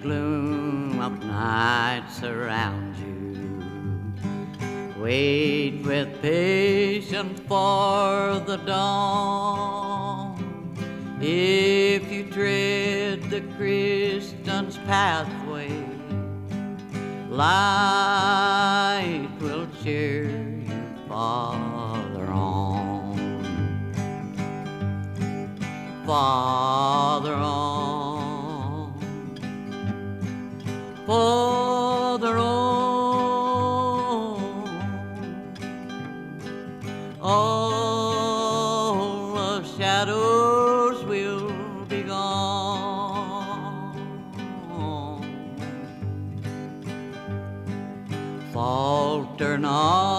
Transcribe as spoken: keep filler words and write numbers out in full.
gloom of night surround you. Wait with patience for the dawn. If you tread the Christian's pathway, light will cheer you farther on, farther on, farther on. All the shadows will be gone. Falter not.